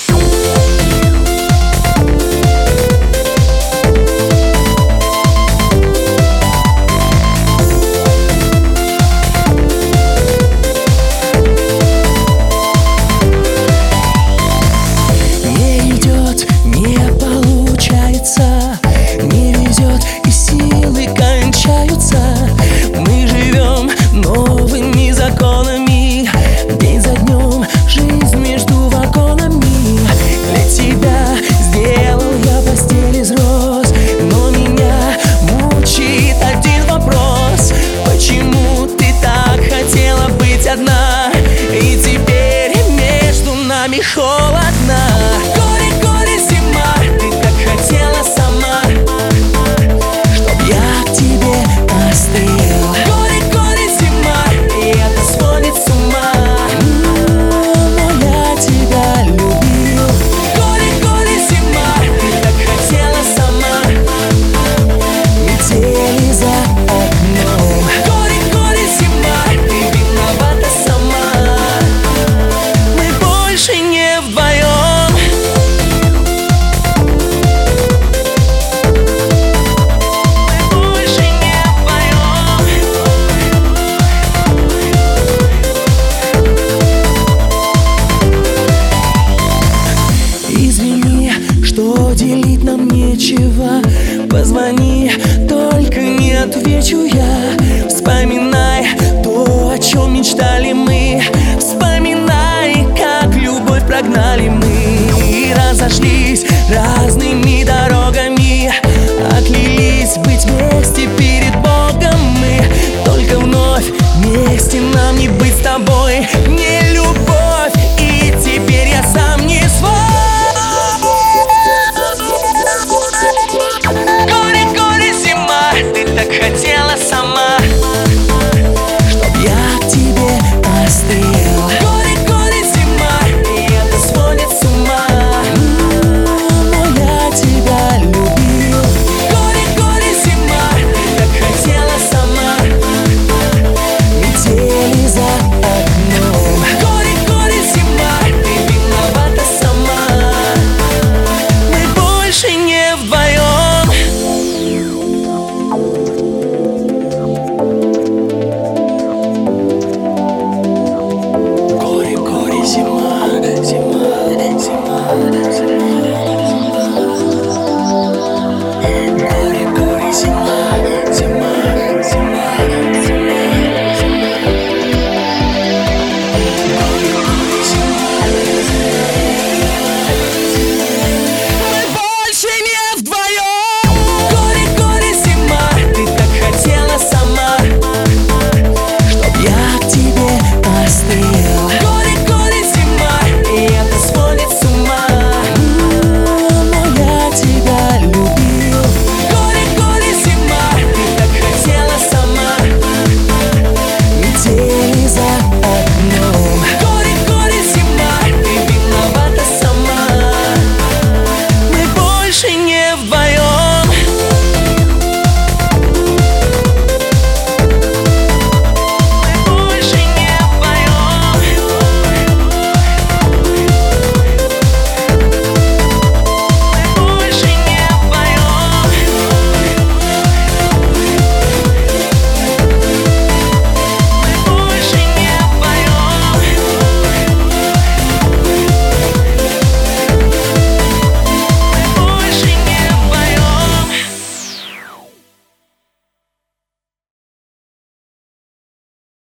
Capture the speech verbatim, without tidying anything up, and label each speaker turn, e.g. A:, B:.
A: Холодно, горе-горе зима, ты так хотела сама, чтоб я к тебе остыл. Горе-горе зима, и это сводит с ума, но я тебя любил. Горе-горе зима, ты так хотела сама, метели за окном. Горе-горе зима, ты виновата сама, мы больше не вдвоем. Мы больше не вдвоем. Извини, что делить нам нечего. Позвони, только не отвечу я. Вспоминай то, о чем мечтали мы. Вспоминай, как любовь прогнали мы и разошлись разными дорогами. Оклялись быть вместе перед Богом мы. Только вновь вместе нам не быть с тобой. Не любовь.